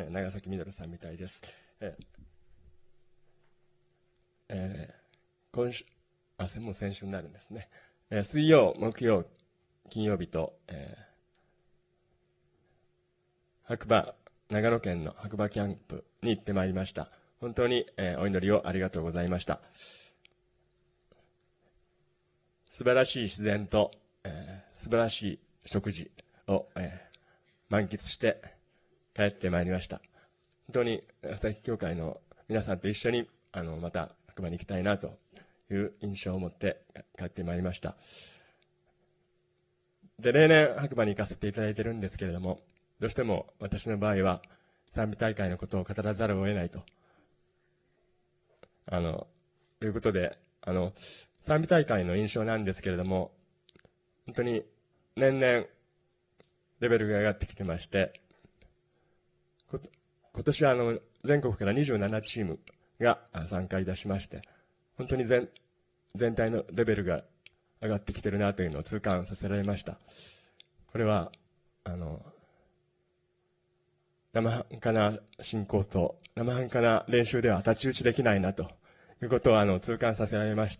長崎みどるさんみたいです。今週、もう先週になるんですね。水曜、木曜、金曜日と、長野県の白馬キャンプに行ってまいりました。本当に、お祈りをありがとうございました。素晴らしい自然と、素晴らしい食事を、満喫して帰ってまいりました。本当に朝日教会の皆さんと一緒にまた白馬に行きたいなという印象を持って帰ってまいりました。で、例年白馬に行かせていただいているんですけれども、どうしても私の場合は賛美大会のことを語らざるを得ないということで、賛美大会の印象なんですけれども、本当に年々レベルが上がってきてまして、今年は全国から27チームが参加いたしまして、本当に全体のレベルが上がってきてるなというのを痛感させられました。これは生半可な信仰と生半可な練習では太刀打ちできないなということを痛感させられまして、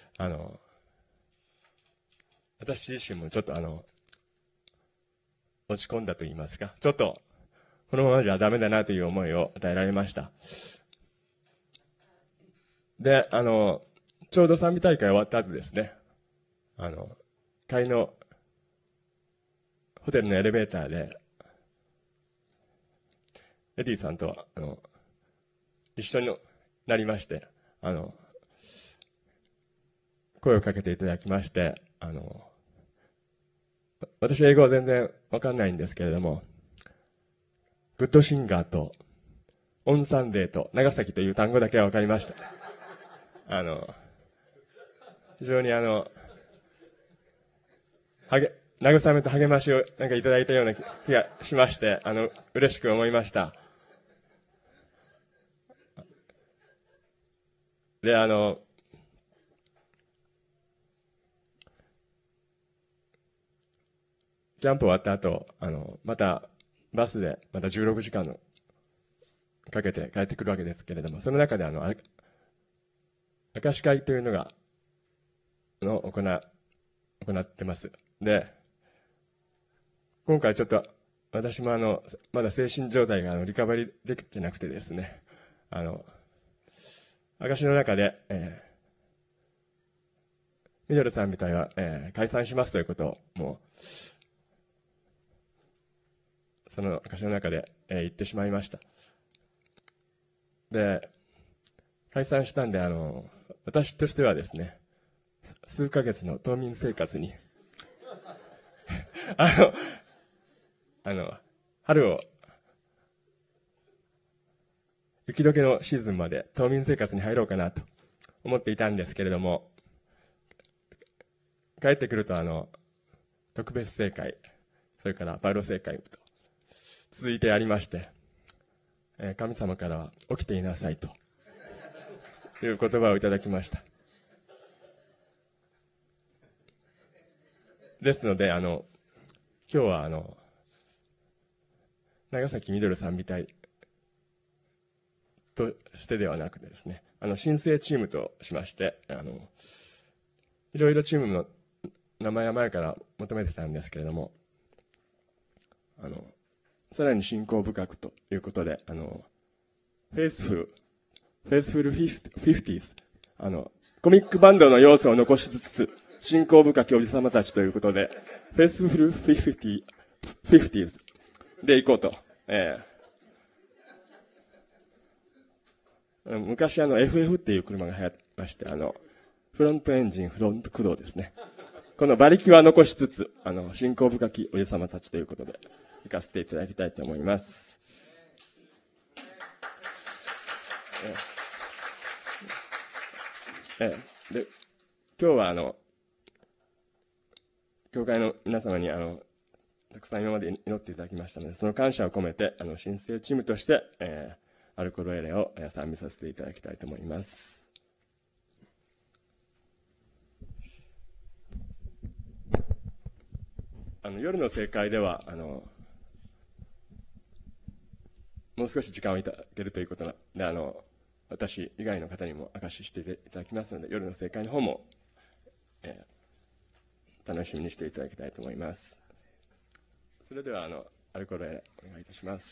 私自身もちょっと落ち込んだと言いますか、ちょっとこのままじゃダメだなという思いを与えられました。で、ちょうど賛美大会終わった後ですね、帰りのホテルのエレベーターで、エディさんと一緒になりまして、声をかけていただきまして、私は英語は全然わかんないんですけれども、グッドシンガーとオンサンデーと長崎という単語だけはわかりました。非常に慰めと励ましをなんかいただいたような気がしまして、嬉しく思いました。で、キャンプ終わった後、またバスでまた16時間かけて帰ってくるわけですけれども、その中で明石会というのが行ってます。で、今回ちょっと私もまだ精神状態がリカバリーできてなくてですね、明石の中で、ミドルさんみたいは、解散しますということをもうその証の中で、言ってしまいました。で、解散したんで、私としてはですね、数ヶ月の冬眠生活に春を、雪解けのシーズンまで冬眠生活に入ろうかなと思っていたんですけれども、帰ってくると特別正解、それからパウロ正解と続いてありまして、神様からは起きていなさいという言葉をいただきました。ですので、今日は長崎みどるさんみたいとしてではなくてですね、新生チームとしまして、いろいろチームの名前は前から求めてたんですけれども、さらに信仰深くということで、フェイスフル50s、コミックバンドの要素を残しつつ、信仰深きおじさまたちということで、フェイスフル50s で行こうと。昔FF っていう車が流行ってまして、フロントエンジン、フロント駆動ですね。この馬力は残しつつ、信仰深きおじさまたちということで、行かせていただきたいと思います。で、今日は教会の皆様にたくさん今まで祈っていただきましたので、その感謝を込めて新生チームとして、アルコロエレを賛美させていただきたいと思います。夜の聖会ではもう少し時間をいただけるということで、私以外の方にも証ししていただきますので、夜の聖会の方も、楽しみにしていただきたいと思います。それではアルコールへお願いいたします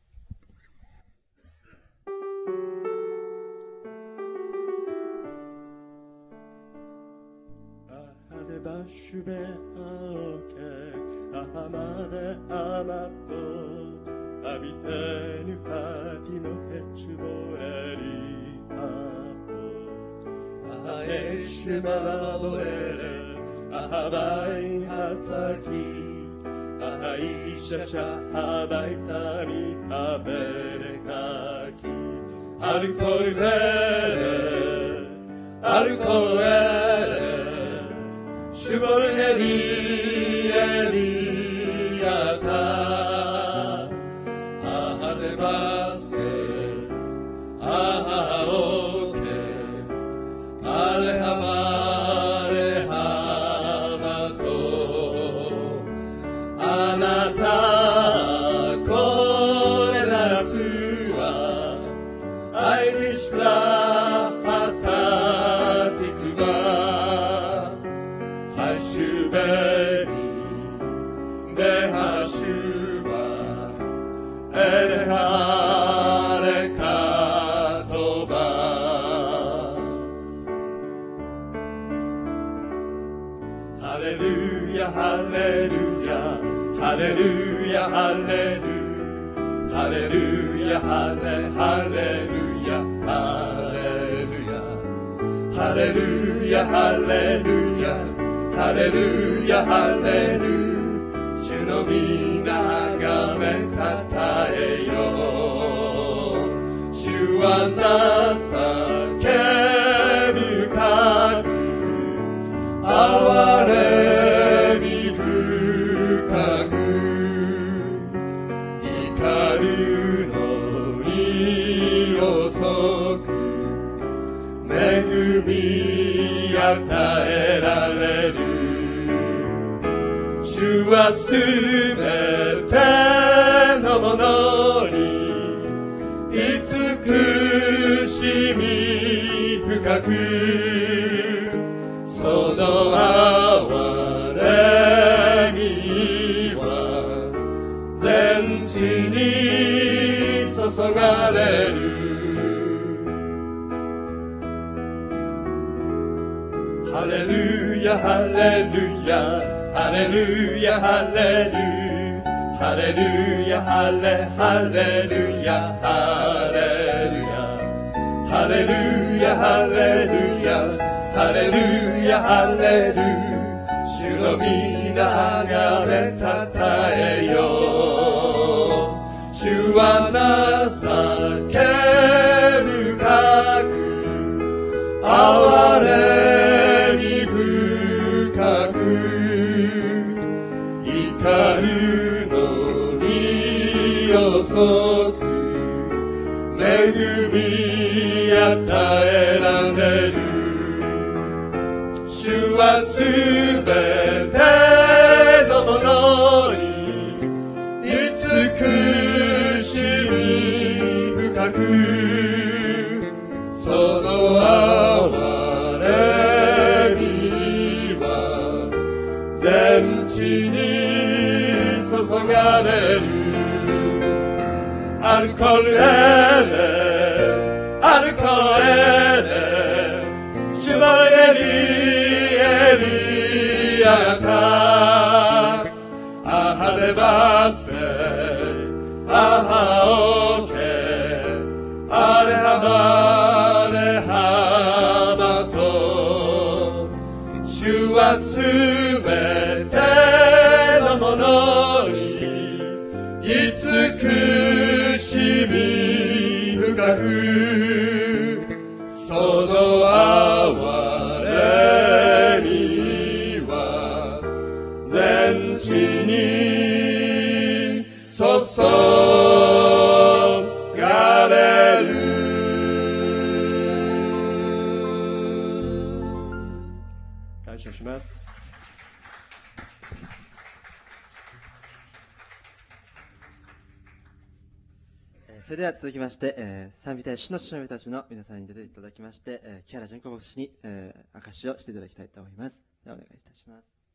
。Ahabay hatzaki, ahaisha shahabay tani aberekaki. Alkol vere, shubor eliyata. Ahadebaske, ahaoke, alehaba.主の皆がめたたえよ。主は情け深く、憐れみ深く、怒るのに遅く、恵み与えられる。主はすべてのものに慈しみ深く、その憐れみは全地に注がれる。ハレルヤハレルヤハレルヤハレルハレルヤハレハレルヤハレルヤハレルヤハレルヤハレルヤハレル。主の皆がめたたえよ。主は情け深く、憐れみ深く、怒るのに遅く、恵み与えられる。主はすべてのものに慈しみ深く、その憐れみは全地に注がれる。アルコレレアルコレレシュバレリエリアタアハレバステアハオケアレハバレハバト。主はすべてのものに慈しみ深く、その憐れみは全地に注がれる。感謝します。 それでは続きまして、賛美隊主のしもべたちの皆さんに出ていただきまして、木原純子牧師に、証しをしていただきたいと思います。ではお願いいたします。